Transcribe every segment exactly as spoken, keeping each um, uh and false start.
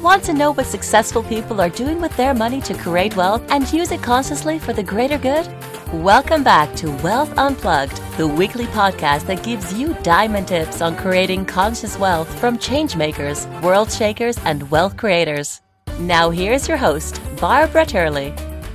Want to know what successful people are doing with their money to create wealth and use it consciously for the greater good? Welcome back to Wealth Unplugged, the weekly podcast that gives you diamond tips on creating conscious wealth from changemakers, world shakers, and wealth creators. Now here's your host, Barbara Turley.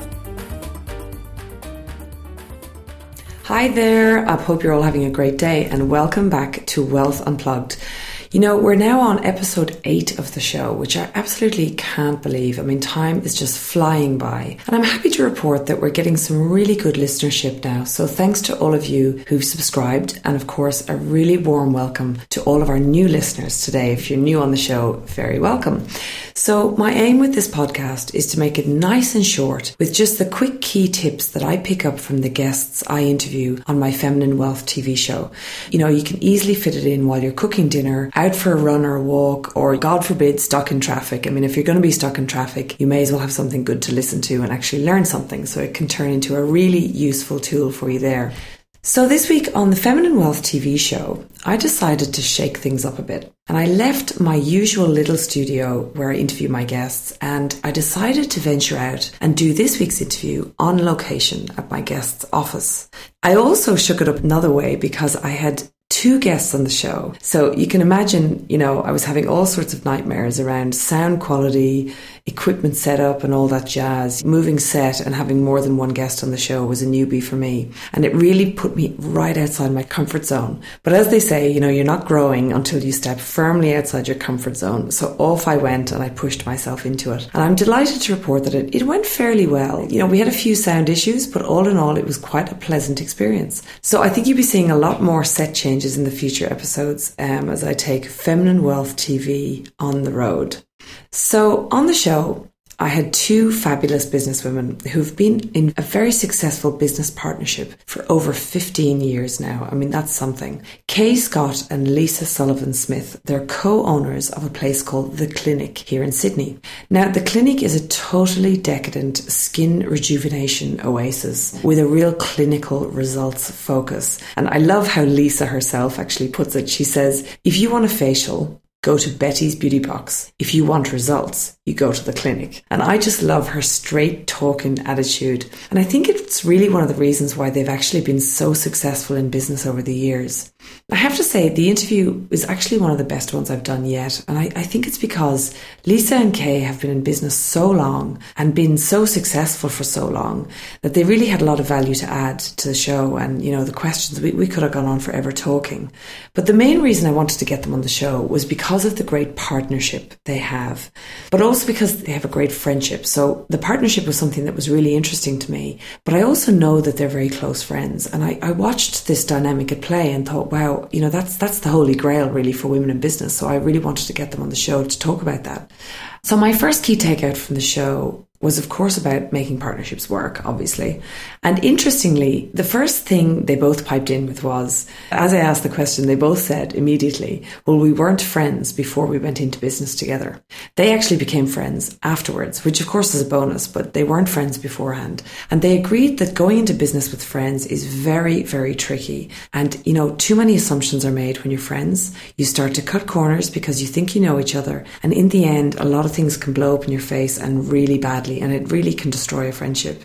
Hi there, I hope you're all having a great day and welcome back to Wealth Unplugged. You know, we're now on episode eight of the show, which I absolutely can't believe. I mean, time is just flying by. And I'm happy to report that we're getting some really good listenership now. So thanks to all of you who've subscribed. And of course, a really warm welcome to all of our new listeners today. If you're new on the show, very welcome. So my aim with this podcast is to make it nice and short with just the quick key tips that I pick up from the guests I interview on my Feminine Wealth T V show. You know, you can easily fit it in while you're cooking dinner, out for a run or a walk, or God forbid, stuck in traffic. I mean, if you're going to be stuck in traffic, you may as well have something good to listen to and actually learn something. So it can turn into a really useful tool for you there. So this week on the Feminine Wealth T V show, I decided to shake things up a bit. And I left my usual little studio where I interview my guests, and I decided to venture out and do this week's interview on location at my guest's office. I also shook it up another way because I had two guests on the show. So you can imagine, you know, I was having all sorts of nightmares around sound quality, equipment setup and all that jazz. Moving set and having more than one guest on the show was a newbie for me. And it really put me right outside my comfort zone. But as they say, you know, you're not growing until you step firmly outside your comfort zone. So off I went and I pushed myself into it. And I'm delighted to report that it, it went fairly well. You know, we had a few sound issues, but all in all, it was quite a pleasant experience. So I think you'll be seeing a lot more set changes in the future episodes um, as I take Feminine Wealth T V on the road. So on the show, I had two fabulous businesswomen who've been in a very successful business partnership for over fifteen years now. I mean, that's something. Kay Scott and Lisa Sullivan Smith, they're co-owners of a place called The Clinic here in Sydney. Now, The Clinic is a totally decadent skin rejuvenation oasis with a real clinical results focus. And I love how Lisa herself actually puts it. She says, if you want a facial, go to Betty's Beauty Box. If you want results, you go to The Clinic. And I just love her straight talking attitude. And I think it's really one of the reasons why they've actually been so successful in business over the years. I have to say, the interview is actually one of the best ones I've done yet. And I, I think it's because Lisa and Kay have been in business so long and been so successful for so long that they really had a lot of value to add to the show. And, you know, the questions, we, we could have gone on forever talking. But the main reason I wanted to get them on the show was because Because of the great partnership they have, but also because they have a great friendship. So the partnership was something that was really interesting to me, but I also know that they're very close friends. And I, I watched this dynamic at play and thought, wow, you know, that's, that's the holy grail really for women in business. So I really wanted to get them on the show to talk about that. So my first key takeout from the show was, of course, about making partnerships work, obviously. And interestingly, the first thing they both piped in with was, as I asked the question, they both said immediately, well, we weren't friends before we went into business together. They actually became friends afterwards, which of course is a bonus, but they weren't friends beforehand. And they agreed that going into business with friends is very, very tricky. And, you know, too many assumptions are made when you're friends. You start to cut corners because you think you know each other. And in the end, a lot of things can blow up in your face and really badly. And it really can destroy a friendship.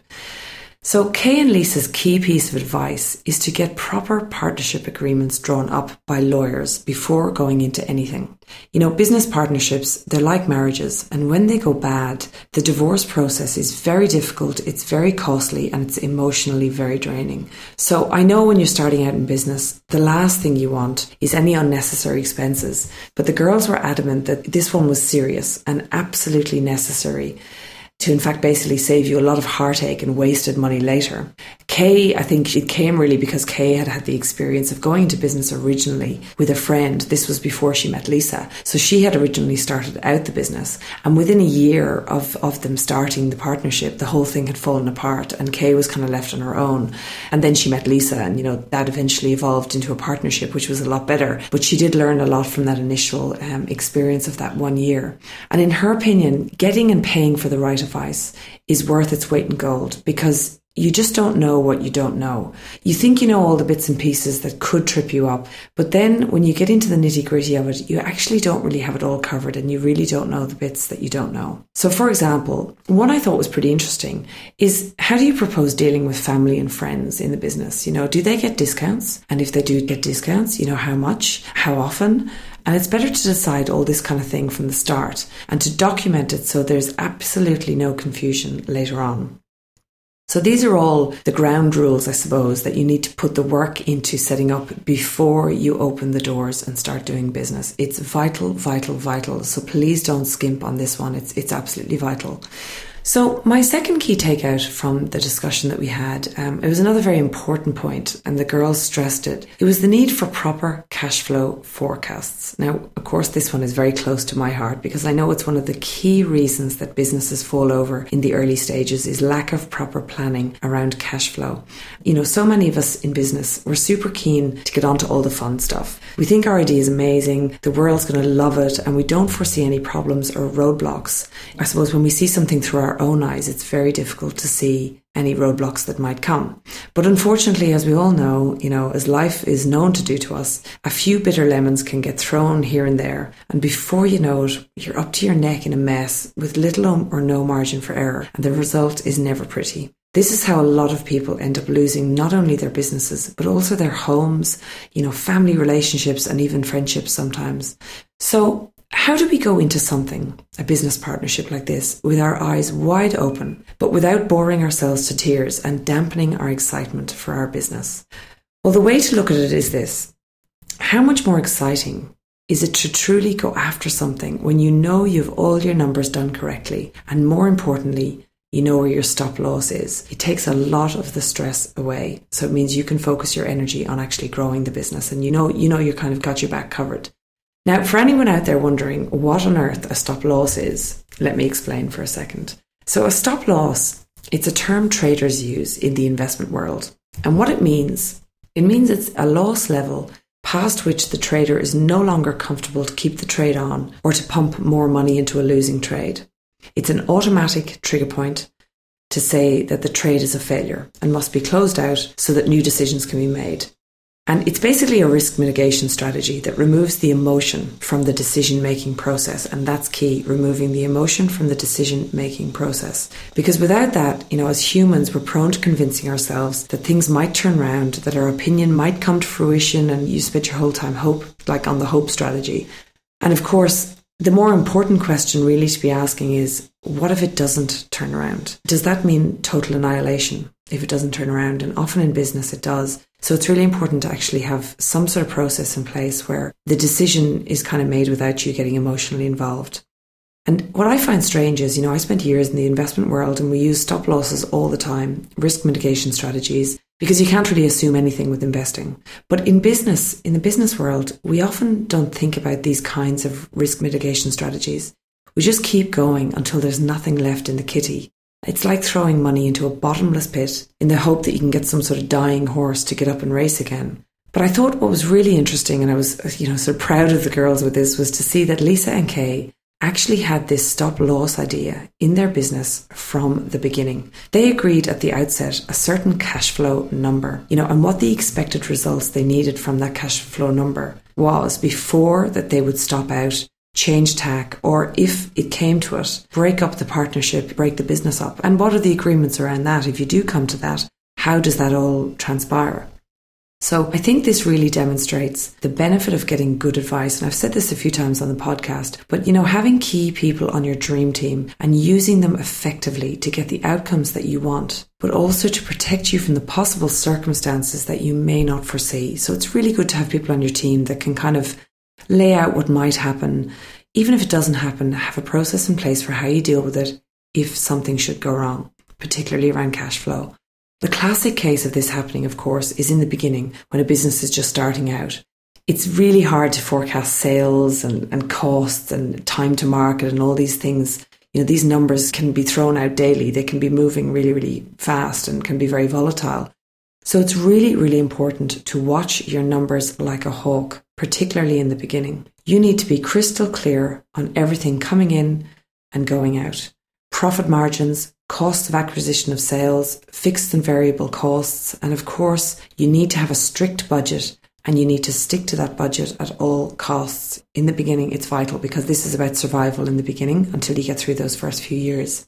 So Kay and Lisa's key piece of advice is to get proper partnership agreements drawn up by lawyers before going into anything. You know, business partnerships, they're like marriages, and when they go bad, the divorce process is very difficult, it's very costly, and it's emotionally very draining. So I know when you're starting out in business, the last thing you want is any unnecessary expenses, but the girls were adamant that this one was serious and absolutely necessary to in fact basically save you a lot of heartache and wasted money later. Kay, I think it came really because Kay had had the experience of going into business originally with a friend. This was before she met Lisa. So she had originally started out the business, and within a year of, of them starting the partnership, the whole thing had fallen apart and Kay was kind of left on her own. And then she met Lisa, and you know, that eventually evolved into a partnership, which was a lot better. But she did learn a lot from that initial um, experience of that one year. And in her opinion, getting and paying for the right advice is worth its weight in gold, because you just don't know what you don't know. You think you know all the bits and pieces that could trip you up, but then when you get into the nitty gritty of it, you actually don't really have it all covered, and you really don't know the bits that you don't know. So for example, one I thought was pretty interesting is, how do you propose dealing with family and friends in the business? You know, do they get discounts? And if they do get discounts, you know, how much, how often? And it's better to decide all this kind of thing from the start and to document it so there's absolutely no confusion later on. So these are all the ground rules, I suppose, that you need to put the work into setting up before you open the doors and start doing business. It's vital, vital, vital. So please don't skimp on this one. It's it's absolutely vital. So my second key takeout from the discussion that we had, um, it was another very important point, and the girls stressed it. It was the need for proper cash flow forecasts. Now, of course, this one is very close to my heart because I know it's one of the key reasons that businesses fall over in the early stages is lack of proper planning around cash flow. You know, so many of us in business, we're super keen to get onto all the fun stuff. We think our idea is amazing, the world's going to love it, and we don't foresee any problems or roadblocks. I suppose when we see something through our own eyes, it's very difficult to see any roadblocks that might come. But unfortunately, as we all know, you know, as life is known to do to us, a few bitter lemons can get thrown here and there. And before you know it, you're up to your neck in a mess with little or no margin for error. And the result is never pretty. This is how a lot of people end up losing not only their businesses, but also their homes, you know, family relationships, and even friendships sometimes. So how do we go into something, a business partnership like this, with our eyes wide open, but without boring ourselves to tears and dampening our excitement for our business? Well, the way to look at it is this. How much more exciting is it to truly go after something when you know you've all your numbers done correctly, and more importantly, you know where your stop loss is? It takes a lot of the stress away. So it means you can focus your energy on actually growing the business, and you know, you know, you kind of got your back covered. Now, for anyone out there wondering what on earth a stop loss is, let me explain for a second. So a stop loss, it's a term traders use in the investment world. And what it means, it means it's a loss level past which the trader is no longer comfortable to keep the trade on or to pump more money into a losing trade. It's an automatic trigger point to say that the trade is a failure and must be closed out so that new decisions can be made. And it's basically a risk mitigation strategy that removes the emotion from the decision-making process. And that's key, removing the emotion from the decision-making process. Because without that, you know, as humans, we're prone to convincing ourselves that things might turn around, that our opinion might come to fruition, and you spend your whole time hope, like on the hope strategy. And of course, the more important question really to be asking is, what if it doesn't turn around? Does that mean total annihilation if it doesn't turn around? And often in business it does. So it's really important to actually have some sort of process in place where the decision is kind of made without you getting emotionally involved. And what I find strange is, you know, I spent years in the investment world and we use stop losses all the time, risk mitigation strategies, because you can't really assume anything with investing. But in business, in the business world, we often don't think about these kinds of risk mitigation strategies. We just keep going until there's nothing left in the kitty. It's like throwing money into a bottomless pit in the hope that you can get some sort of dying horse to get up and race again. But I thought what was really interesting, and I was, you know, sort of proud of the girls with this, was to see that Lisa and Kay actually had this stop loss idea in their business from the beginning. They agreed at the outset a certain cash flow number, you know, and what the expected results they needed from that cash flow number was before that they would stop out, change tack, or if it came to it, break up the partnership, break the business up. And what are the agreements around that? If you do come to that, how does that all transpire? So I think this really demonstrates the benefit of getting good advice. And I've said this a few times on the podcast, but you know, having key people on your dream team and using them effectively to get the outcomes that you want, but also to protect you from the possible circumstances that you may not foresee. So it's really good to have people on your team that can kind of lay out what might happen. Even if it doesn't happen, have a process in place for how you deal with it if something should go wrong, particularly around cash flow. The classic case of this happening, of course, is in the beginning when a business is just starting out. It's really hard to forecast sales and, and costs and time to market and all these things. You know, these numbers can be thrown out daily. They can be moving really, really fast and can be very volatile. So it's really, really important to watch your numbers like a hawk, particularly in the beginning. You need to be crystal clear on everything coming in and going out. Profit margins, cost of acquisition of sales, fixed and variable costs, and of course, you need to have a strict budget and you need to stick to that budget at all costs. In the beginning, it's vital because this is about survival in the beginning until you get through those first few years.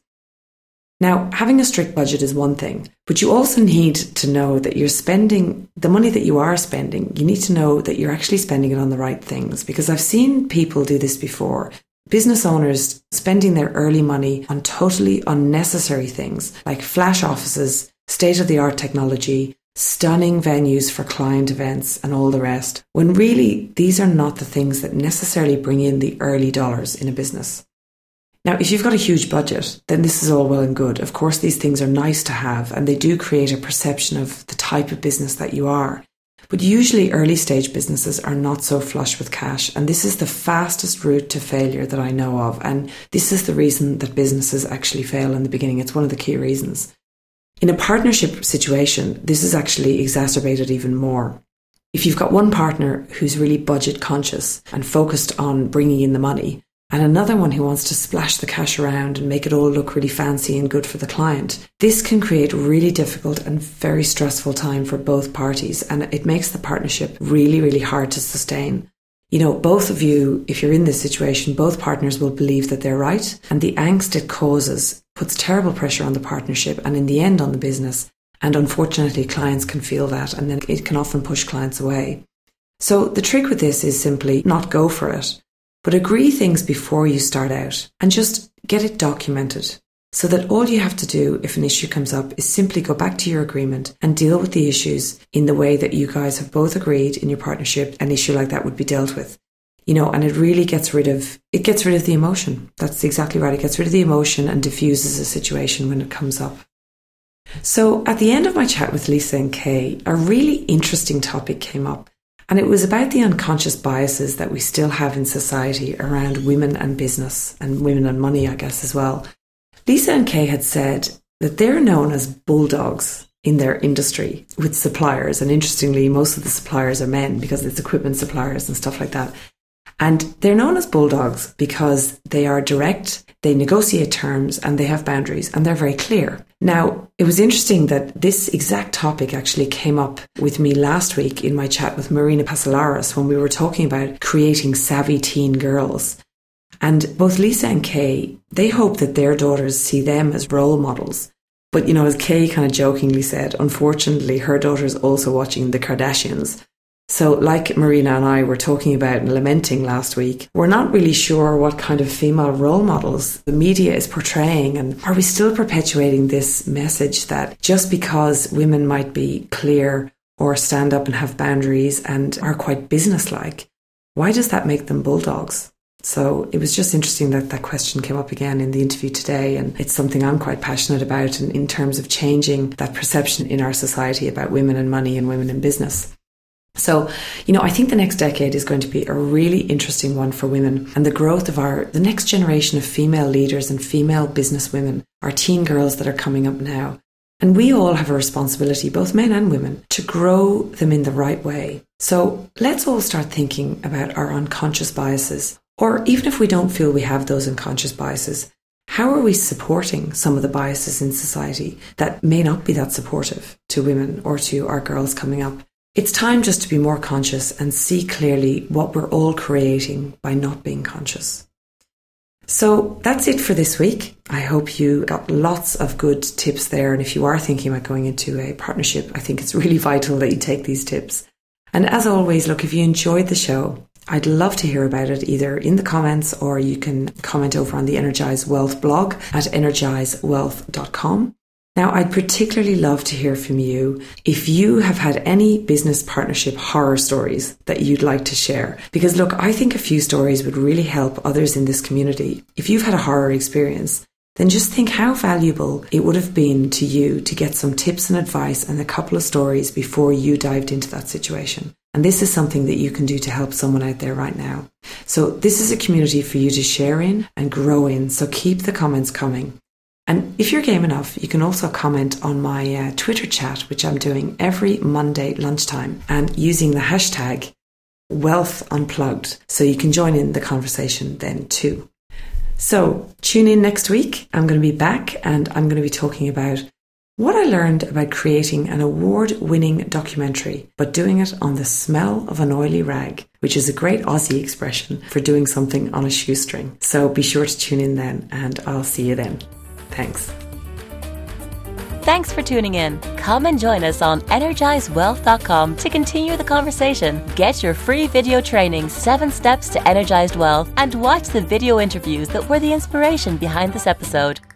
Now, having a strict budget is one thing, but you also need to know that you're spending the money that you are spending. You need to know that you're actually spending it on the right things, because I've seen people do this before. Business owners spending their early money on totally unnecessary things like flash offices, state-of-the-art technology, stunning venues for client events and all the rest, when really these are not the things that necessarily bring in the early dollars in a business. Now, if you've got a huge budget, then this is all well and good. Of course, these things are nice to have and they do create a perception of the type of business that you are. But usually early stage businesses are not so flush with cash, and this is the fastest route to failure that I know of. And this is the reason that businesses actually fail in the beginning. It's one of the key reasons. In a partnership situation, this is actually exacerbated even more. If you've got one partner who's really budget conscious and focused on bringing in the money, and another one who wants to splash the cash around and make it all look really fancy and good for the client, this can create a really difficult and very stressful time for both parties, and it makes the partnership really, really hard to sustain. You know, both of you, if you're in this situation, both partners will believe that they're right, and the angst it causes puts terrible pressure on the partnership and in the end on the business. And unfortunately, clients can feel that, and then it can often push clients away. So the trick with this is simply not go for it, but agree things before you start out and just get it documented so that all you have to do if an issue comes up is simply go back to your agreement and deal with the issues in the way that you guys have both agreed in your partnership an issue like that would be dealt with. You know, and it really gets rid of, it gets rid of the emotion. That's exactly right. It gets rid of the emotion and diffuses a situation when it comes up. So at the end of my chat with Lisa and Kay, a really interesting topic came up. And it was about the unconscious biases that we still have in society around women and business and women and money, I guess, as well. Lisa and Kay had said that they're known as bulldogs in their industry with suppliers. And interestingly, most of the suppliers are men because it's equipment suppliers and stuff like that. And they're known as bulldogs because they are direct, they negotiate terms, and they have boundaries, and they're very clear. Now, it was interesting that this exact topic actually came up with me last week in my chat with Marina Pasalaris when we were talking about creating savvy teen girls. And both Lisa and Kay, they hope that their daughters see them as role models. But, you know, as Kay kind of jokingly said, unfortunately, her daughter's also watching the Kardashians. So like Marina and I were talking about and lamenting last week, we're not really sure what kind of female role models the media is portraying, and are we still perpetuating this message that just because women might be clear or stand up and have boundaries and are quite businesslike, why does that make them bulldogs? So it was just interesting that that question came up again in the interview today, and it's something I'm quite passionate about in, in terms of changing that perception in our society about women and money and women in business. So, you know, I think the next decade is going to be a really interesting one for women, and the growth of our, the next generation of female leaders and female business women, our teen girls that are coming up now. And we all have a responsibility, both men and women, to grow them in the right way. So let's all start thinking about our unconscious biases, or even if we don't feel we have those unconscious biases, how are we supporting some of the biases in society that may not be that supportive to women or to our girls coming up? It's time just to be more conscious and see clearly what we're all creating by not being conscious. So that's it for this week. I hope you got lots of good tips there. And if you are thinking about going into a partnership, I think it's really vital that you take these tips. And as always, look, if you enjoyed the show, I'd love to hear about it either in the comments, or you can comment over on the Energize Wealth blog at energize wealth dot com. Now, I'd particularly love to hear from you if you have had any business partnership horror stories that you'd like to share. Because look, I think a few stories would really help others in this community. If you've had a horror experience, then just think how valuable it would have been to you to get some tips and advice and a couple of stories before you dived into that situation. And this is something that you can do to help someone out there right now. So this is a community for you to share in and grow in. So keep the comments coming. And if you're game enough, you can also comment on my uh, Twitter chat, which I'm doing every Monday lunchtime, and using the hashtag Wealth Unplugged. So you can join in the conversation then too. So tune in next week. I'm going to be back and I'm going to be talking about what I learned about creating an award-winning documentary, but doing it on the smell of an oily rag, which is a great Aussie expression for doing something on a shoestring. So be sure to tune in then, and I'll see you then. Thanks. Thanks for tuning in. Come and join us on energize wealth dot com to continue the conversation. Get your free video training, Seven Steps to Energized Wealth, and watch the video interviews that were the inspiration behind this episode.